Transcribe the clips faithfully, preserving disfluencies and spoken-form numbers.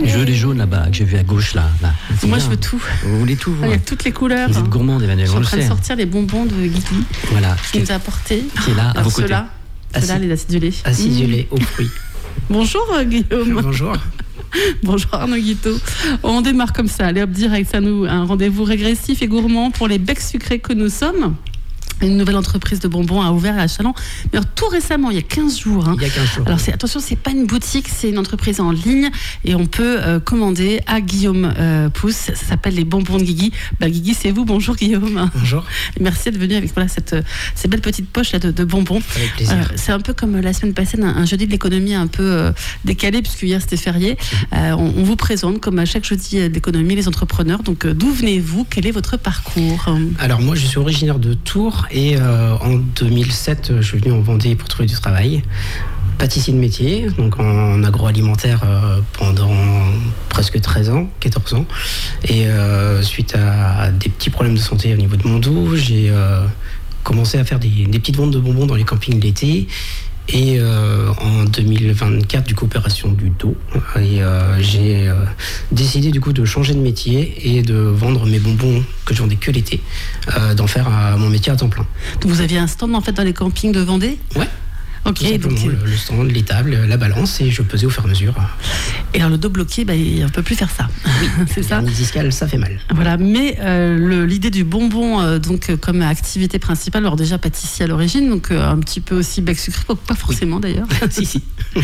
Je veux les jaunes là-bas, que j'ai vu à gauche là. là. Moi, bien. je veux tout. Vous voulez tout? Ah, il y a toutes les couleurs. Vous êtes gourmande, Emmanuel, Je suis on en le train de sait. sortir les bonbons de Guigui. Voilà. Qui nous a apporté. Qui est là, à Alors, vos côtés. ceux-là, ceux-là, Assi- les acidulés. Acidulés aux fruits. Bonjour euh, Guillaume. Bonjour. Bonjour Arnaud Guiteau. On démarre comme ça, allez hop, direct, ça nous un rendez-vous régressif et gourmand pour les becs sucrés que nous sommes. Une nouvelle entreprise de bonbons a ouvert à Châlons, mais alors, tout récemment, il y a quinze jours. Hein. Il y a quinze jours. Alors c'est, attention, c'est pas une boutique, c'est une entreprise en ligne et on peut euh, commander à Guillaume euh, Pousse. Ça s'appelle les bonbons de Guigui. Bah, Guigui, c'est vous. Bonjour Guillaume. Bonjour. Et merci d'être venu avec voilà, cette, ces belles petites poches là, de, de bonbons. Avec plaisir. Euh, c'est un peu comme la semaine passée, un, un jeudi de l'économie un peu euh, décalé, puisque hier c'était férié. Euh, on, on vous présente, comme à chaque jeudi de l'économie, les entrepreneurs. Donc euh, d'où venez-vous? Quel est votre parcours? Alors moi je suis originaire de Tours et euh, en deux mille sept je suis venu en Vendée pour trouver du travail. Pâtissier de métier, donc en agroalimentaire euh, pendant presque treize ans, quatorze ans. Et euh, suite à, à des petits problèmes de santé au niveau de mon dos, j'ai euh, commencé à faire des, des petites ventes de bonbons dans les campings l'été. Et euh, en deux mille vingt-quatre, du coup, opération du dos. Et euh, j'ai euh, décidé du coup de changer de métier et de vendre mes bonbons que je vendais que l'été, euh, d'en faire euh, mon métier à temps plein. Donc vous aviez un stand en fait dans les campings de Vendée? Ouais. Ok, Tout simplement, donc, le, le stand, les tables, la balance, et je pesais au fur et à mesure. et alors le dos bloqué, bah, on ne peut plus faire ça. Oui, c'est ça. Les discales, ça fait mal. Voilà, mais euh, le, l'idée du bonbon euh, donc, euh, comme activité principale, alors déjà pâtissier à l'origine, donc euh, un petit peu aussi bec sucré, pas forcément oui. d'ailleurs. si, si.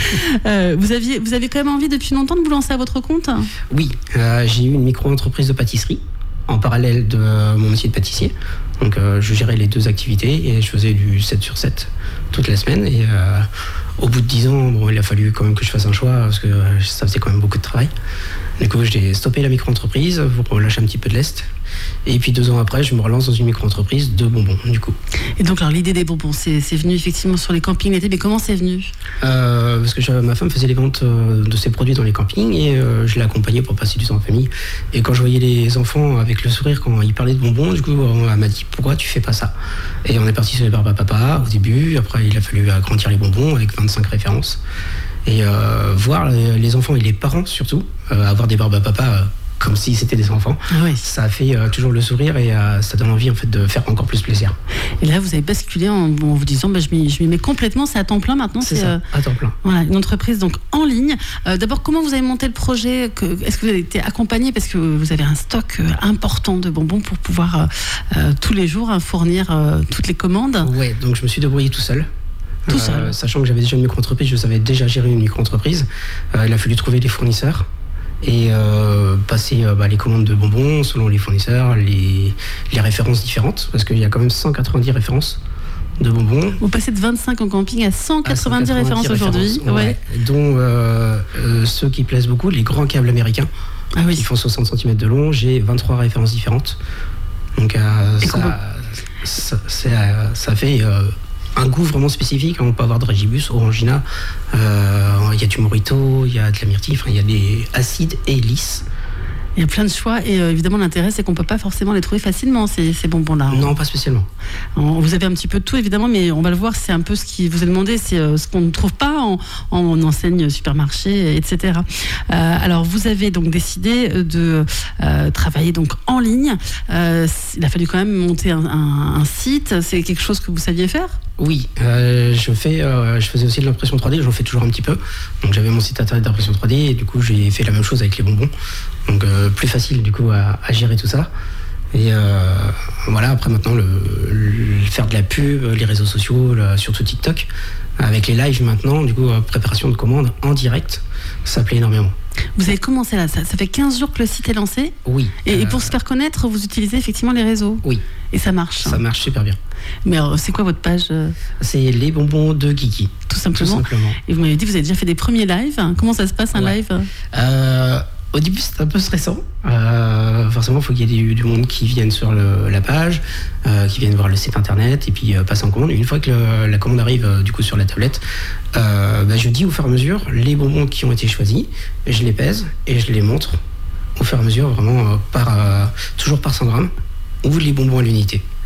euh, vous, aviez, vous avez quand même envie depuis longtemps de vous lancer à votre compte? Oui, euh, j'ai eu une micro-entreprise de pâtisserie en parallèle de euh, mon métier de pâtissier. Donc euh, je gérais les deux activités et je faisais du sept sur sept toute la semaine. Et euh, au bout de dix ans, bon, il a fallu quand même que je fasse un choix parce que euh, ça faisait quand même beaucoup de travail. Du coup, j'ai stoppé la micro-entreprise pour lâcher un petit peu de lest. Et puis deux ans après, je me relance dans une micro-entreprise de bonbons, du coup. Et donc, alors, l'idée des bonbons, c'est, c'est venu effectivement sur les campings l'été, mais comment c'est venu? euh, Parce que je, ma femme faisait les ventes euh, de ses produits dans les campings et euh, je l'ai accompagnée pour passer du temps en famille. Et quand je voyais les enfants avec le sourire quand ils parlaient de bonbons, du coup, elle m'a dit pourquoi tu fais pas ça? Et on est parti sur les Barba Papa au début. Après, il a fallu agrandir les bonbons avec vingt-cinq références. Et euh, voir les enfants et les parents surtout, euh, avoir des Barba Papa euh, comme si c'était des enfants, ah oui. ça fait euh, toujours le sourire et euh, ça donne envie en fait de faire encore plus plaisir. Et là, vous avez basculé en, en vous disant, bah, je, m'y, je m'y mets complètement, c'est à temps plein maintenant. C'est, c'est ça, euh, à temps plein. Voilà, une entreprise donc en ligne. Euh, d'abord, comment vous avez monté le projet? que, Est-ce que vous avez été accompagné parce que vous avez un stock euh, important de bonbons pour pouvoir euh, euh, tous les jours hein, fournir euh, toutes les commandes? Ouais, donc je me suis débrouillé tout seul. Tout seul. Euh, sachant que j'avais déjà une micro-entreprise, je savais déjà gérer une micro-entreprise. Euh, il a fallu trouver des fournisseurs et euh, passer euh, bah, les commandes de bonbons selon les fournisseurs, les, les références différentes, parce qu'il y a quand même cent quatre-vingt-dix références de bonbons. Vous passez de vingt-cinq en camping à cent quatre-vingt-dix, à cent quatre-vingt-dix références aujourd'hui. références, ouais, Ouais. Dont euh, euh, ceux qui plaisent beaucoup, les grands câbles américains, ah oui. qui font soixante centimètres de long. J'ai vingt-trois références différentes. Donc euh, ça, peut... ça, ça, ça fait... Euh, un goût vraiment spécifique. On peut avoir de Régibus, Orangina, il euh, y a du Morito, il y a de la myrtille, il y a des acides et lisses. Il y a plein de choix et euh, évidemment l'intérêt c'est qu'on ne peut pas forcément les trouver facilement ces, ces bonbons-là. Non, pas spécialement. On, vous avez un petit peu de tout évidemment, mais on va le voir, c'est un peu ce qui vous est demandé, c'est euh, ce qu'on ne trouve pas en, en enseigne, supermarché, et cetera. Euh, alors vous avez donc décidé de euh, travailler donc en ligne. Euh, il a fallu quand même monter un, un, un site. C'est quelque chose que vous saviez faire? Oui, euh, je, fais, euh, je faisais aussi de l'impression trois D, j'en fais toujours un petit peu. Donc j'avais mon site internet d'impression trois D et du coup j'ai fait la même chose avec les bonbons. Donc euh, plus facile du coup à, à gérer tout ça. Et euh, voilà, après maintenant, le, le, faire de la pub, les réseaux sociaux, le, surtout TikTok, avec les lives maintenant, du coup, préparation de commandes en direct, ça plaît énormément. Vous avez commencé là, ça, ça fait quinze jours que le site est lancé? Oui. Et, euh, et pour se faire connaître, vous utilisez effectivement les réseaux? Oui. Et ça marche? Ça marche super bien. Mais alors, c'est quoi votre page? C'est les bonbons de Guigui. Tout simplement. Tout simplement. Et vous m'avez dit que vous avez déjà fait des premiers lives. Comment ça se passe un ouais. live? euh, Au début, c'était un peu stressant. Euh, forcément, il faut qu'il y ait du, du monde qui vienne sur le, la page, euh, qui vienne voir le site internet et puis euh, passer en commande. Une fois que le, la commande arrive euh, du coup sur la tablette, euh, bah, je dis au fur et à mesure les bonbons qui ont été choisis, je les pèse et je les montre au fur et à mesure, vraiment euh, par, euh, toujours par cent grammes, ou les bonbons à l'unité.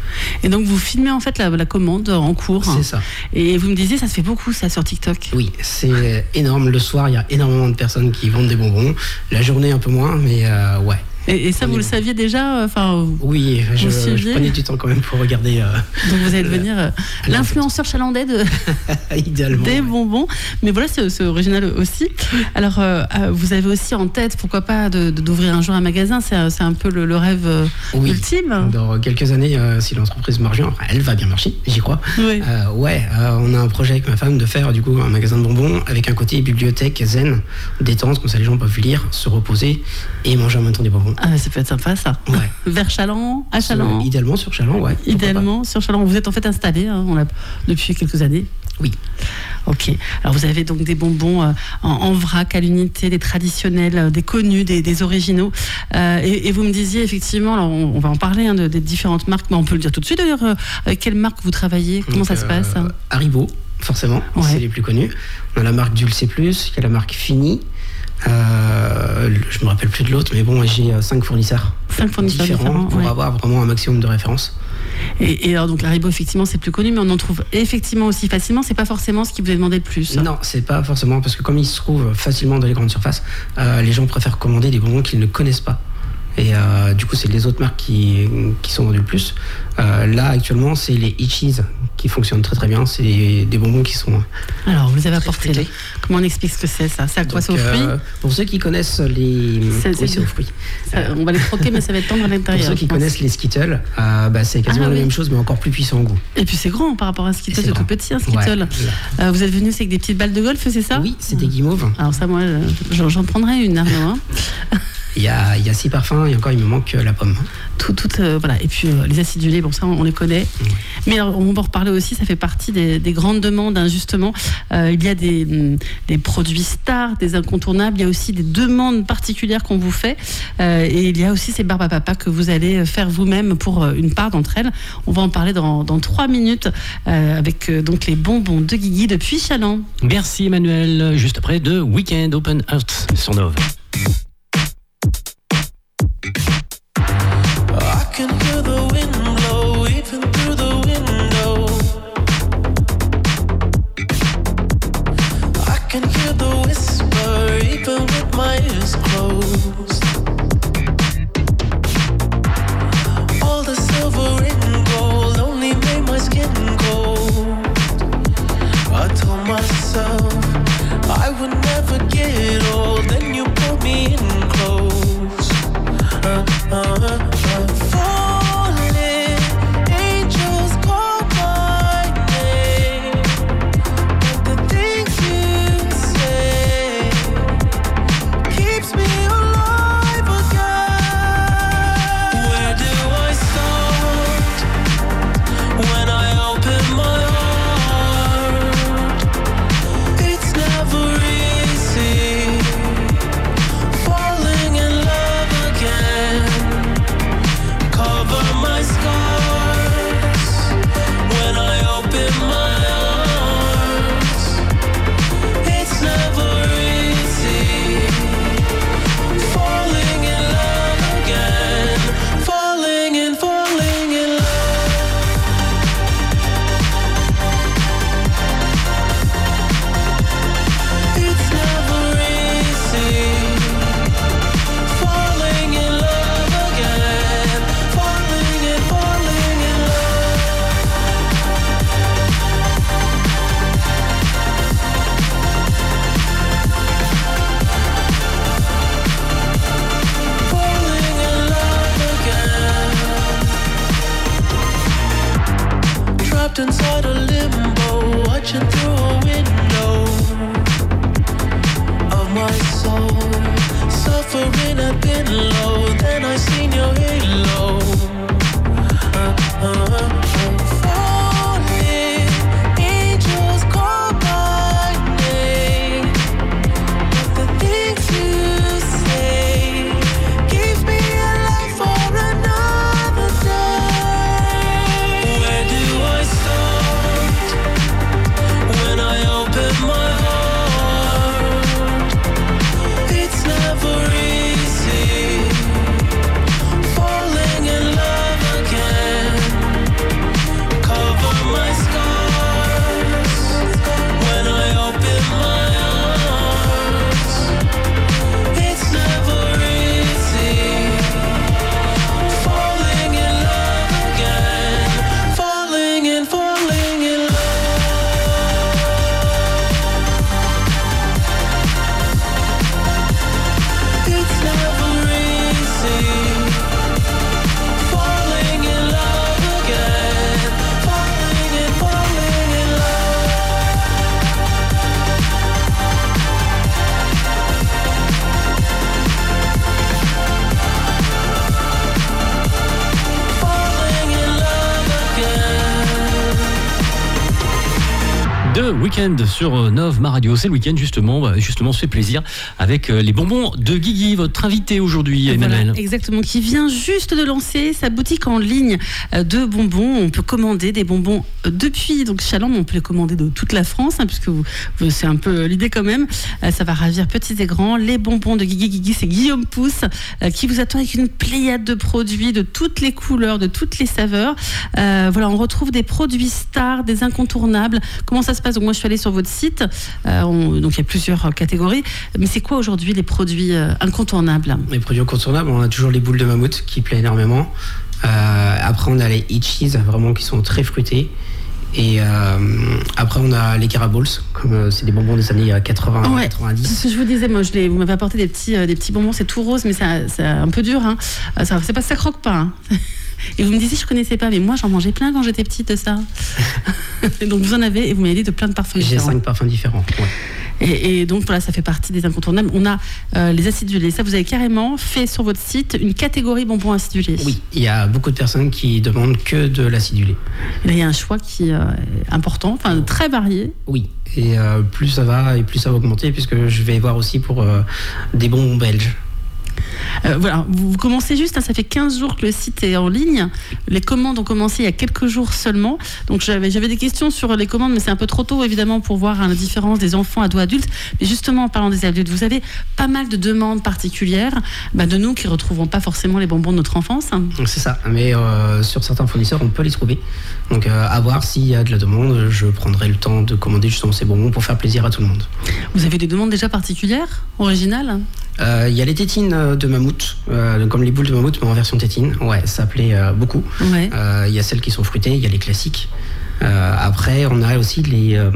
Et donc vous filmez en fait la, la commande en cours. C'est ça. Et vous me disiez, ça se fait beaucoup ça sur TikTok. Oui, c'est énorme. Le soir, il y a énormément de personnes qui vendent des bonbons. La journée, un peu moins, mais euh, ouais. Et, et ça, vous le saviez déjà enfin, Oui, je, je prenais du temps quand même pour regarder. Euh, Donc vous allez devenir euh, l'influenceur chalandais de idéalement, des ouais. bonbons. Mais voilà, c'est, c'est original aussi. Alors, euh, vous avez aussi en tête, pourquoi pas, de, de, d'ouvrir un jour un magasin. C'est, c'est un peu le, le rêve euh, oui. ultime. Dans quelques années, euh, si l'entreprise marche bien, elle va bien marcher, j'y crois. Oui. Euh, ouais, euh, on a un projet avec ma femme de faire du coup un magasin de bonbons avec un côté bibliothèque zen, détente, comme ça les gens peuvent lire, se reposer et manger en même temps des bonbons. Ah, ça peut être sympa ça. Ouais. Vers Chaland, à Chaland. Euh, idéalement sur Chaland, ouais. Idéalement sur Chaland. Vous êtes en fait installé hein, on l'a, depuis quelques années. Oui. Ok. Alors vous avez donc des bonbons euh, en, en vrac à l'unité, des traditionnels, euh, des connus, des, des originaux. Euh, et, et vous me disiez effectivement, alors on, on va en parler hein, de, des différentes marques, mais on peut le dire tout de suite d'ailleurs. Euh, avec quelle marque vous travaillez? Comment donc, ça se euh, passe hein Haribo, forcément, ouais. C'est les plus connus. On a la marque Dulce Plus, il y a la marque Fini. Euh, je me rappelle plus de l'autre, mais bon, j'ai cinq fournisseurs, cinq fournisseurs différents, différents pour ouais. avoir vraiment un maximum de références. Et, et alors donc Haribo effectivement c'est plus connu, mais on en trouve effectivement aussi facilement. C'est pas forcément ce qui vous est demandé le plus. Non, c'est pas forcément parce que comme il se trouve facilement dans les grandes surfaces, euh, les gens préfèrent commander des bonbons qu'ils ne connaissent pas. Et euh, du coup, c'est les autres marques qui, qui sont vendues le plus. Euh, là, actuellement, c'est les Itchies qui fonctionnent très très bien. C'est des, des bonbons qui sont. Alors, vous les avez apportés là. Comment on explique ce que c'est ça? C'est à quoi? C'est aux fruits euh, Pour ceux qui connaissent les. C'est, c'est oui, c'est aux fruits. Ça, on va les croquer, mais ça va être tendre à l'intérieur. Pour ceux qui connaissent les Skittles, euh, bah, c'est quasiment ah, la oui. même chose, mais encore plus puissant en goût. Et puis c'est grand par rapport à un Skittles, c'est, c'est tout petit un Skittle. Ouais. Euh, vous êtes venu avec des petites balles de golf, c'est ça? Oui, c'était guimauve. Alors ça, moi, j'en, j'en prendrais une, Arnaud. Hein. Il y, a, il y a six parfums et encore il me manque la pomme. Tout, tout, euh, voilà. Et puis euh, les acidulés, bon ça on, on les connaît. Mmh. Mais alors, on va en reparler aussi, ça fait partie des, des grandes demandes hein, justement. Euh, il y a des, des produits stars, des incontournables, il y a aussi des demandes particulières qu'on vous fait. Euh, et il y a aussi ces barbes à papa que vous allez faire vous-même pour euh, une part d'entre elles. On va en parler dans, dans trois minutes euh, avec euh, donc les bonbons de Guigui depuis Chaland. Merci Emmanuel, juste après de Weekend Open Heart sur Nove. I can hear the wind blow even through the window. I can hear the whisper even with my ears closed. All the silver and gold only made my skin cold. I told myself I would never get old. Then you pulled me in close. Uh, uh, uh. Inside a limbo, watching through a window of my soul, suffering I've been low. Then I seen your halo. Uh, uh, uh, falling, angels call my name, but the things you say keeps me alive for another day. Where do I start when I open my heart? It's never easy falling in love again. Week-end sur Nov, ma radio. C'est le week-end, justement. Bah, justement, on se fait plaisir avec les bonbons de Guigui, votre invité aujourd'hui, Emmanuel. Voilà, exactement, qui vient juste de lancer sa boutique en ligne de bonbons. On peut commander des bonbons depuis donc Chaland, mais on peut les commander de toute la France, hein, puisque vous, c'est un peu l'idée quand même. Ça va ravir petits et grands. Les bonbons de Guigui. Guigui, c'est Guillaume Pousse qui vous attend avec une pléiade de produits de toutes les couleurs, de toutes les saveurs. Euh, voilà, on retrouve des produits stars, des incontournables. Comment ça se passe? Donc moi, je suis allée sur votre site. Euh, on, donc il y a plusieurs catégories. Mais c'est quoi aujourd'hui les produits euh, incontournables? Les produits incontournables, on a toujours les boules de mammouth qui plaisent énormément. Euh, après, on a les Itchies, vraiment qui sont très fruités. Et euh, après, on a les Carabols, comme euh, c'est des bonbons des années quatre-vingts, ouais, quatre-vingt-dix. Je vous disais, moi, je les, vous m'avez apporté des petits, euh, des petits bonbons, c'est tout rose, mais c'est, c'est un peu dur. Hein. Ça, c'est pas, ça croque pas. Hein. Et vous me disiez, je connaissais pas, mais moi, j'en mangeais plein quand j'étais petite de ça. Et donc, vous en avez, et vous m'avez dit de plein de parfums J'ai différents. J'ai cinq parfums différents, ouais. Et, et donc voilà, ça fait partie des incontournables. On a euh, les acidulés. Ça, vous avez carrément fait sur votre site une catégorie bonbons acidulés. Oui, il y a beaucoup de personnes qui demandent que de l'acidulé. Et là, il y a un choix qui euh, est important, enfin très varié. Oui, et euh, plus ça va et plus ça va augmenter, puisque je vais voir aussi pour euh, des bonbons belges. Euh, voilà, vous commencez juste, hein, ça fait quinze jours que le site est en ligne. Les commandes ont commencé il y a quelques jours seulement. Donc j'avais, j'avais des questions sur les commandes, mais c'est un peu trop tôt évidemment pour voir hein, la différence des enfants, ados, adultes. Mais justement, en parlant des adultes, vous avez pas mal de demandes particulières bah, de nous qui ne retrouverons pas forcément les bonbons de notre enfance. C'est ça, mais euh, sur certains fournisseurs, on peut les trouver. Donc euh, à voir s'il y a de la demande, je prendrai le temps de commander justement ces bonbons pour faire plaisir à tout le monde. Vous avez des demandes déjà particulières, originales? Il euh, y a les tétines de mammouth, euh, comme les boules de mammouth, mais en version tétine. Ouais, ça plaît euh, beaucoup. Il ouais. euh, y a celles qui sont fruitées, il y a les classiques. Euh, après, on a aussi les, euh,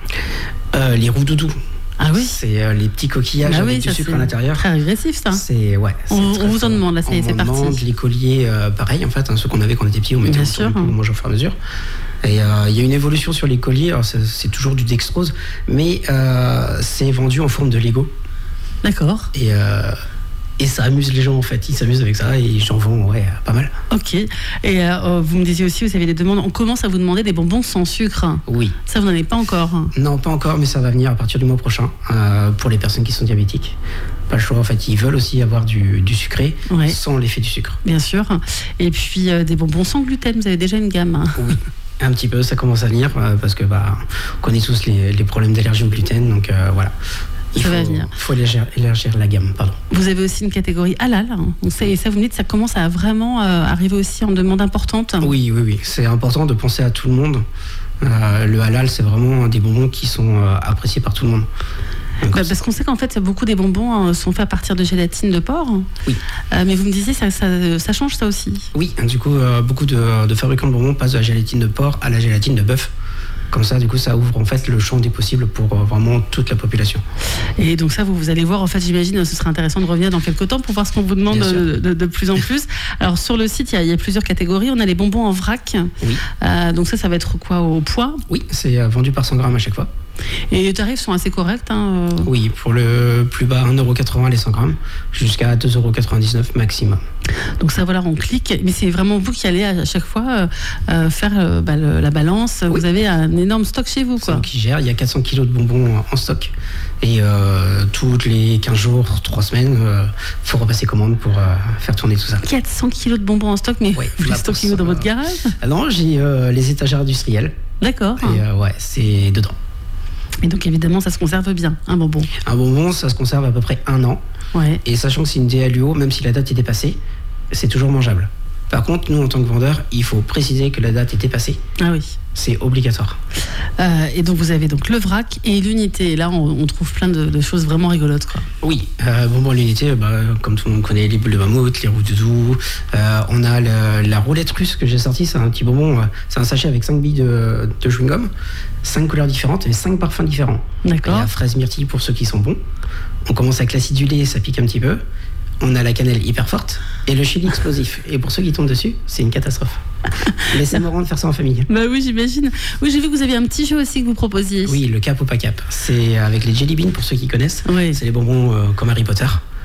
euh, les roux doudous. Ah oui. C'est euh, les petits coquillages ah avec oui, du sucre à l'intérieur. Très agressif, ça. C'est, ouais, c'est on très, on vous en demande, là, c'est, c'est parti. On demande les colliers, euh, pareil, en fait, hein, ceux qu'on avait quand on était petit, on mettait Bien sûr, on mange au fur et à mesure. Et il euh, y a une évolution sur les colliers, alors c'est, c'est toujours du dextrose, mais euh, c'est vendu en forme de Lego. D'accord. Et, euh, et ça amuse les gens, en fait. Ils s'amusent avec ça et j'en vends, ouais, pas mal. Ok. Et euh, vous me disiez aussi, vous avez des demandes. On commence à vous demander des bonbons sans sucre. Oui. Ça, vous n'en avez pas encore? Non, pas encore, mais ça va venir à partir du mois prochain euh, pour les personnes qui sont diabétiques. Pas le choix, en fait. Ils veulent aussi avoir du, du sucré ouais. sans l'effet du sucre. Bien sûr. Et puis, euh, des bonbons sans gluten. Vous avez déjà une gamme? Oui. Un petit peu, ça commence à venir euh, parce que bah, on connaît tous les, les problèmes d'allergie au gluten, donc euh, voilà. Il ça faut, va venir. Il faut élargir, élargir la gamme, pardon. Vous avez aussi une catégorie halal. Hein. Donc ça, et ça, vous me dites, ça commence à vraiment euh, arriver aussi en demande importante. Oui, oui, oui. C'est important de penser à tout le monde. Euh, le halal, c'est vraiment des bonbons qui sont euh, appréciés par tout le monde. Bah, parce qu'on sait qu'en fait, beaucoup des bonbons euh, sont faits à partir de gélatine de porc. Oui. Euh, mais vous me disiez, ça, ça, ça change ça aussi? Oui, du coup, euh, beaucoup de, de fabricants de bonbons passent de la gélatine de porc à la gélatine de bœuf. Comme ça, du coup, ça ouvre en fait le champ des possibles pour euh, vraiment toute la population. Et donc ça, vous, vous allez voir, en fait, j'imagine, ce serait intéressant de revenir dans quelques temps pour voir ce qu'on vous demande de, de, de plus en plus. Alors sur le site, il y, a, il y a plusieurs catégories. On a les bonbons en vrac. Oui. Euh, donc ça, ça va être quoi, au poids? Oui, c'est euh, vendu par cent grammes à chaque fois. Et les tarifs sont assez corrects hein, euh... Oui, pour le plus bas, un euro quatre-vingts les cent grammes, jusqu'à deux euros quatre-vingt-dix-neuf maximum. Donc ça, voilà, on clique. Mais c'est vraiment vous qui allez à chaque fois euh, faire euh, bah, le, la balance. Oui. Vous avez un énorme stock chez vous, quoi. C'est nous qui gère. Il y a quatre cents kilos de bonbons en stock. Et euh, toutes les quinze jours, trois semaines, il euh, faut repasser commande pour euh, faire tourner tout ça. quatre cents kilos de bonbons en stock, mais oui, vous les stockez dans votre garage? Ah non, j'ai euh, les étagères industrielles. D'accord. Et euh, ouais, c'est dedans. Et donc évidemment, ça se conserve bien, un bonbon. Un bonbon, ça se conserve à peu près un an. Ouais. Et sachant que c'est une D L U O, même si la date est dépassée, c'est toujours mangeable. Par contre, nous, en tant que vendeur, il faut préciser que la date est dépassée. Ah oui. C'est obligatoire. Euh, et donc, vous avez donc le vrac et l'unité. Et là, on, on trouve plein de, de choses vraiment rigolotes, quoi. Oui. Euh, bon, bon, l'unité, bah, comme tout le monde connaît, les boules de mammouth, les roux doudous. Euh, on a le, la roulette russe que j'ai sortie. C'est un petit bonbon. Euh, c'est un sachet avec cinq billes de, de chewing-gum, cinq couleurs différentes et cinq parfums différents. D'accord. Il y a fraise myrtille pour ceux qui sont bons. On commence avec l'acidulé, ça pique un petit peu. On a la cannelle hyper forte et le chili explosif. Et pour ceux qui tombent dessus, c'est une catastrophe. Laissez-moi de faire ça en famille. Bah oui, j'imagine. Oui, j'ai vu que vous aviez un petit jeu aussi que vous proposiez. Oui, le cap ou pas cap. C'est avec les jelly beans pour ceux qui connaissent. Oui. C'est les bonbons euh, comme Harry Potter.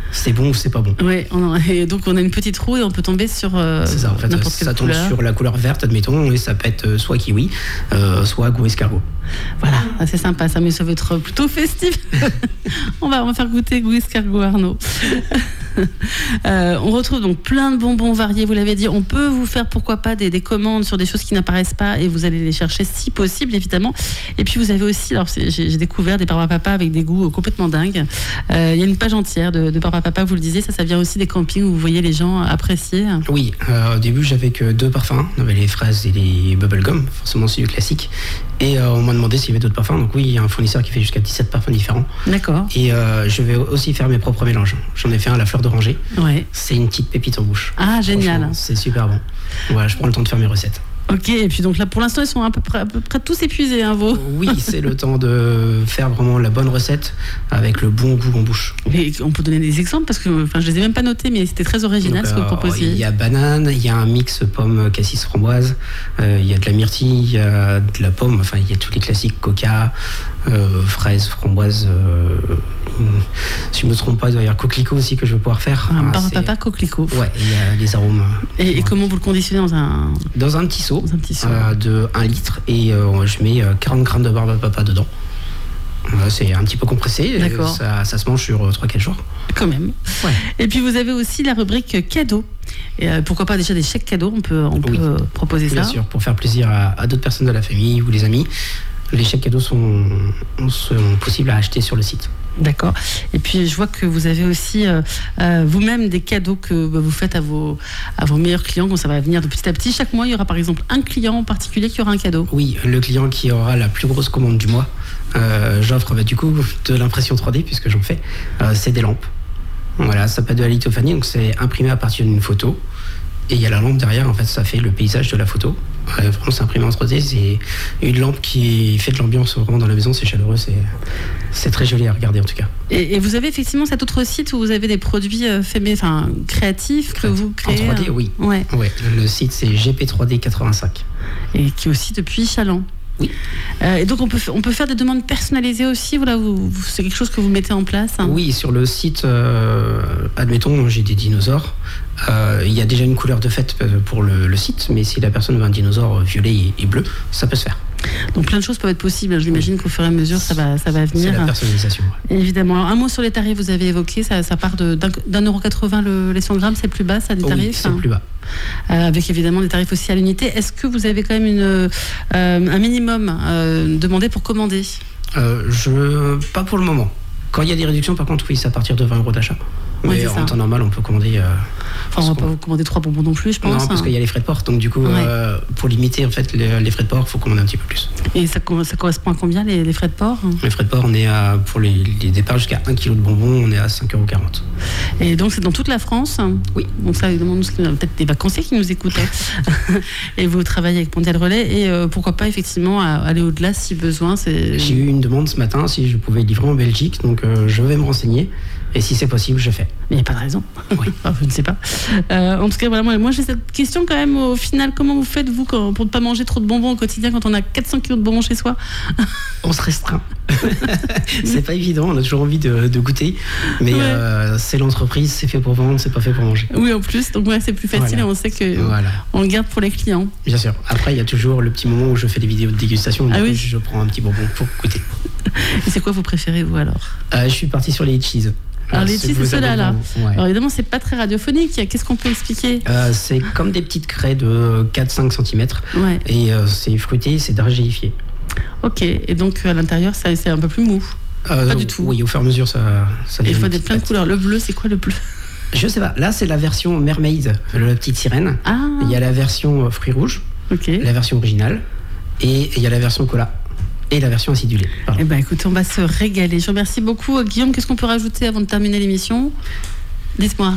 c'est bon ou c'est pas bon. Ouais, on a- et donc on a une petite roue et on peut tomber sur euh, C'est ça, en fait, n'importe ça quelle tombe couleur. sur la couleur verte, admettons, et ça peut être euh, soit kiwi, euh, soit goût escargot. Voilà, ah, c'est sympa ça, mais ça va être plutôt festif. on, va, on va faire goûter goût escargot Arnaud. Euh, on retrouve donc plein de bonbons variés, vous l'avez dit. On peut vous faire pourquoi pas des, des commandes sur des choses qui n'apparaissent pas et vous allez les chercher si possible évidemment. Et puis vous avez aussi, alors c'est- j'ai j'ai découvert des Barbe à Papa avec des goûts euh, complètement dingues. Euh, Il y a une page entière de, de Barbe à Papa, vous le disiez, ça, ça vient aussi des campings où vous voyez les gens apprécier. Oui, euh, au début j'avais que deux parfums, on avait les fraises et les bubblegum, forcément c'est du classique. Et euh, on m'a demandé s'il y avait d'autres parfums, donc oui, il y a un fournisseur qui fait jusqu'à dix-sept parfums différents. D'accord. Et euh, je vais aussi faire mes propres mélanges. J'en ai fait un à la fleur d'oranger, Ouais. c'est une petite pépite en bouche. Ah, génial. Franchement, c'est super bon. Voilà, je prends le temps de faire mes recettes. Ok, et puis donc là pour l'instant ils sont à peu près, à peu près tous épuisés, hein, vos. Oui, c'est le temps de faire vraiment la bonne recette avec le bon goût en bouche. Mais on peut donner des exemples parce que enfin, je les ai même pas notés, mais c'était très original Donc, ce que vous euh, proposiez. il y a banane, il y a un mix pomme, cassis, framboise, euh, il y a de la myrtille, il y a de la pomme, enfin il y a tous les classiques coca, euh, fraises, framboises. Euh, si je me trompe pas, il doit y avoir coquelicot aussi que je vais pouvoir faire. Un Ah, Barbe à c'est- Papa coquelicot. Ouais, il y a les arômes. Et, et Ouais. comment vous le conditionnez dans un, Dans un petit seau, dans un petit seau euh, de un litre et euh, je mets euh, quarante grammes de barbe à papa dedans. Voilà, c'est un petit peu compressé, D'accord. ça, ça se mange sur euh, trois quatre jours. Quand même. Ouais. Et puis vous avez aussi la rubrique cadeaux. Et euh, pourquoi pas déjà des chèques cadeaux, on peut, on peut Oui. euh, proposer Bien ça. sûr, pour faire plaisir à, à d'autres personnes de la famille ou les amis. Les chèques cadeaux sont, sont possibles à acheter sur le site. D'accord. Et puis je vois que vous avez aussi euh, euh, vous-même des cadeaux que bah, vous faites à vos, à vos meilleurs clients, quand ça va venir de petit à petit. Chaque mois, il y aura par exemple un client en particulier qui aura un cadeau. Oui, le client qui aura la plus grosse commande du mois, euh, j'offre bah, du coup de l'impression trois D puisque j'en fais, euh, c'est des lampes. Voilà, ça s'appelle de la lithophanie, donc c'est imprimé à partir d'une photo. Et il y a la lampe derrière, en fait, ça fait le paysage de la photo. Euh, vraiment, c'est imprimé en trois D, c'est une lampe qui fait de l'ambiance vraiment dans la maison, c'est chaleureux, c'est, c'est très joli à regarder en tout cas. Et, et vous avez effectivement cet autre site où vous avez des produits euh, faits, mais, enfin, créatifs que vous En créez. trois D, euh, oui. Ouais. Ouais, le site c'est G P trois D quatre-vingt-cinq. Et qui est aussi depuis Chaland. Oui. Euh, et donc on peut, f- on peut faire des demandes personnalisées aussi. Voilà, vous, vous- c'est quelque chose que vous mettez en place. hein. Oui, sur le site, euh, admettons, j'ai des dinosaures. Euh, Il y a déjà une couleur de fête euh, pour le, le site, mais si la personne veut un dinosaure violet et, et bleu, ça peut se faire. Donc plein de choses peuvent être possibles. J'imagine qu'au fur et à mesure, ça va, ça va C'est venir. la personnalisation. ouais. Évidemment. Alors, un mot sur les tarifs, vous avez évoqué, ça, ça part de- d'un d'un euro quatre-vingts le, les cent grammes, c'est le plus bas, ça, des Oui, tarifs c'est hein. plus bas. Euh, avec évidemment des tarifs aussi à l'unité. Est-ce que vous avez quand même une, euh, un minimum euh, demandé pour commander? Euh, je, pas pour le moment. Quand il y a des réductions, par contre, oui, c'est à partir de vingt euros d'achat. Ouais, Mais c'est en ça. temps normal, on peut commander. euh, Enfin, on va ce pas qu'on- vous commander trois bonbons non plus, je pense. non, parce hein. qu'il y a les frais de port. Donc, du coup, Ouais. euh, pour limiter en fait les, les frais de port, il faut commander un petit peu plus. Et ça, co- ça correspond à combien les, les frais de port? Les frais de port, on est à, pour les, les départs jusqu'à un kilo de bonbons, on est à cinq euros quarante. Et donc c'est dans toute la France. Oui. Donc ça, évidemment, nous, c'est peut-être des vacanciers qui nous écoutent. hein. Et vous travaillez avec Mondial Relais. Et euh, pourquoi pas effectivement à- aller au-delà si besoin. C'est... J'ai eu une demande ce matin si je pouvais livrer en Belgique, donc euh, je vais me renseigner. Et si c'est possible, je fais. Mais il n'y a pas de raison. Oui. Enfin, je ne sais pas. Euh, en tout cas, voilà, moi, moi j'ai cette question quand même au final. Comment vous faites, vous, quand- pour ne pas manger trop de bonbons au quotidien quand on a quatre cents kilos de bonbons chez soi? On se restreint. C'est pas évident, on a toujours envie de, de goûter. Mais Ouais. euh, c'est l'entreprise, c'est fait pour vendre, c'est pas fait pour manger. Oui, en plus. Donc ouais, c'est plus facile Voilà. et on sait que Voilà, on le garde pour les clients. bien sûr. Après, il y a toujours le petit moment où je fais des vidéos de dégustation. Du Ah coup, oui. je prends un petit bonbon pour goûter. Et c'est quoi vous préférez, vous, alors? Euh, je suis parti sur les cheese. Alors, les cheese, c'est ceux-là, là. Ouais. Alors évidemment, c'est pas très radiophonique. Qu'est-ce qu'on peut expliquer? Euh, c'est comme des petites craies de quatre à cinq centimètres. Ouais. Et euh, c'est fruité, c'est dragéifié. Ok. Et donc à l'intérieur, ça, c'est un peu plus mou. Euh, Pas du tout. Oui, au fur et à mesure, ça, ça Et il devient faut une des petite plein de pâte. couleurs. Le bleu, c'est quoi le bleu? Je sais pas. Là, c'est la version mermaid, la petite sirène. Ah. Il y a la version euh, fruits rouges, Ok. la version originale, et il y a la version cola et la version acidulée. Pardon. Eh ben, écoutez, on va se régaler. Je vous remercie beaucoup. Guillaume, qu'est-ce qu'on peut rajouter avant de terminer l'émission? Dites-moi.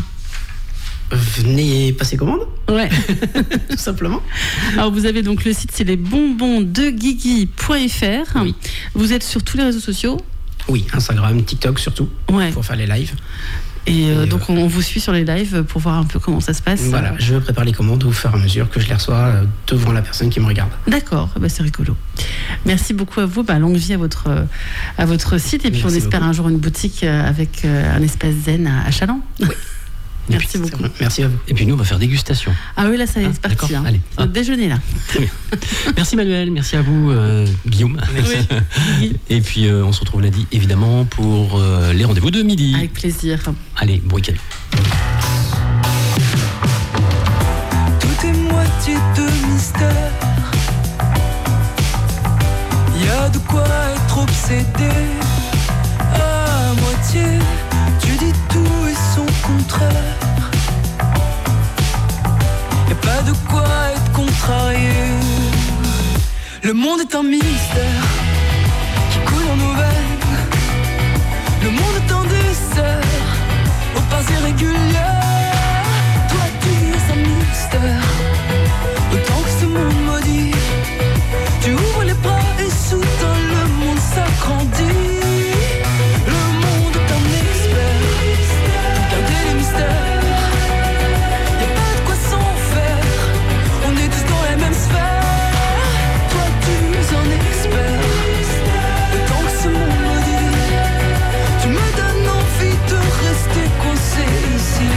Venez passer commande, Ouais. tout simplement. Alors, vous avez donc le site, c'est les bonbons de guigui point f r. Oui. Vous êtes sur tous les réseaux sociaux? Oui, Instagram, TikTok surtout, Ouais. pour faire les lives. Et, euh, Et, donc on, on vous suit sur les lives pour voir un peu comment ça se passe. Voilà, je prépare les commandes au fur et à mesure que je les reçois euh, devant la personne qui me regarde. D'accord, bah, c'est rigolo. Merci beaucoup à vous, bah, longue vie à votre, euh, à votre site et puis Merci on espère beaucoup. un jour une boutique euh, avec euh, un espace zen à, à Chaland. Oui. Merci beaucoup. Merci à vous. Et puis nous, on va faire dégustation. Ah oui, là ça y est, Ah, c'est parti. d'accord, Hein. allez. C'est notre déjeuner là. Merci Manuel, merci à vous euh, Guillaume. Oui. Et puis euh, on se retrouve lundi évidemment pour euh, les rendez-vous de midi. Avec plaisir. Allez, bon week-end. Tout est moitié de mystère. Y a de quoi être obsédé. À moitié, tu dis tout et son contraire. Y a pas de quoi être contrarié. Le monde est un mystère qui coule en nos veines. Le monde est un dessert aux pas irrégulières. Toi tu es un mystère, autant que ce monde maudit. Tu ouvres les bras et soudain le monde s'agrandit. Le monde est un expert, gardez les mystères. Y'a pas de quoi s'en faire, on est tous dans la même sphère. Toi tu es un expert, autant que ce monde maudit. Tu me donnes envie de rester coincé ici.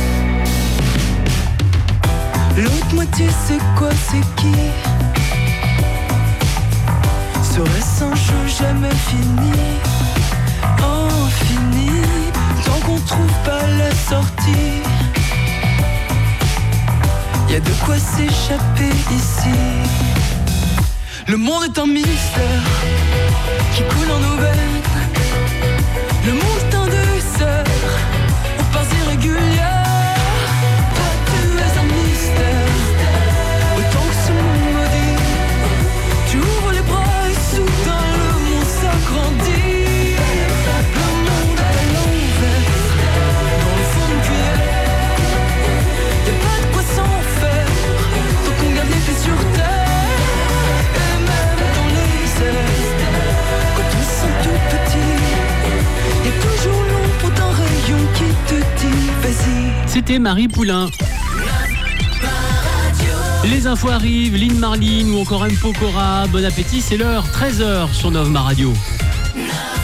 L'autre moitié c'est quoi, c'est qui? Serait-ce un jeu jamais fini? Infini, tant qu'on trouve pas la sortie. Y'a de quoi s'échapper ici. Le monde est un mystère qui coule en nos veines. Le monde est un dessert aux pas irrégulières. Toi tu es un mystère, autant que ce monde maudit. Tu ouvres les bras et soudain le monde s'agrandit. Le monde est à l'envers, dans le fond d'une cuillère. Y'a pas de quoi s'en faire, faut qu'on garde les pieds sur terre. Et même dans les airs, quand on se sent tout petit, y'a toujours l'ombre d'un rayon qui te dit vas-y. C'était Marie Poulain. Les infos arrivent, Lynn Marlin ou encore M. Pokora. Bon appétit, c'est l'heure, treize heures sur Nova Radio. Nova.